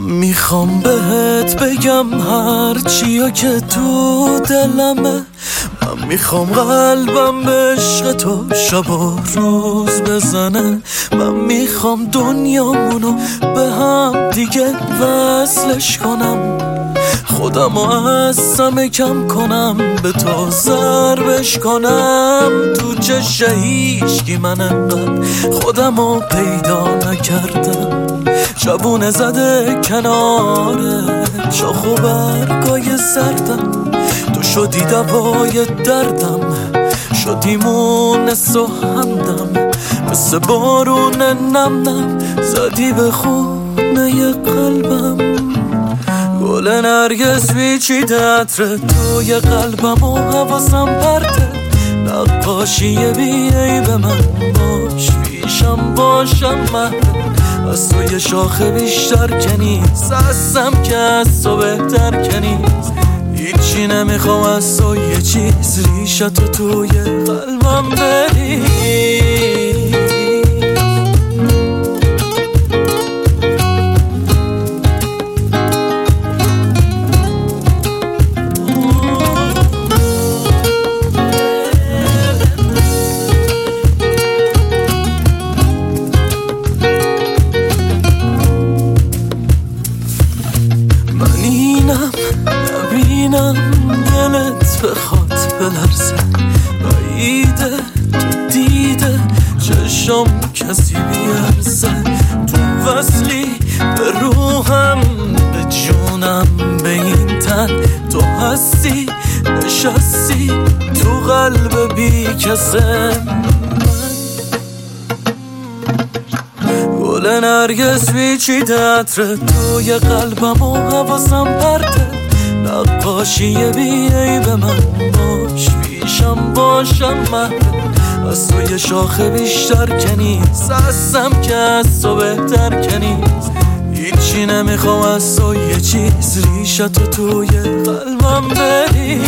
میخوام بهت بگم هر چیا که تو دلمه. من میخوام قلبم به عشق تو شب و روز بزنه. من میخوام دنیامونو به هم دیگه وصلش کنم. خودمو از همه کم کنم، به تو ضربش کنم. تو چشم هیچکی من انقدر خودمو پیدا نکردم. شبونه زده کنار شاخ و برگای سردم. تو شدی دوای دردم، شدی مونس و همدم. مثل بارون نم نم زدی به خونه قلبم. گل نرگس پیچیده عطر توی قلبم و حواسم پرته. نقاشی بیایی به من باش، پیشم باشم مهده. از تو یه شاخه بیشتر که نیست، هستم که از تو بهتر که نیست. هیچی نمیخوام از تو یه چیز، ریشتو توی قلبم بری. نبینم دلت بخواد بلرزه، بعیده تو دیده چشم کسی بیارزه. تو وصلی به روحم به جونم به این تن. تو هستی نشستی تو قلب بی کسه. گل نرگس پیچیده عطر توی قلبم و حواسم پرته. نقاشی بیایی به من باش، پیشم باشم مهده. از تو یه شاخه بیشتر که نیست، هستم که از تو بهتر که نیست. هیچی نمیخوام از تو یه چیز، ریشتو توی قلبم بری.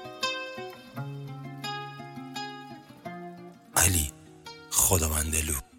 علی خداوندلو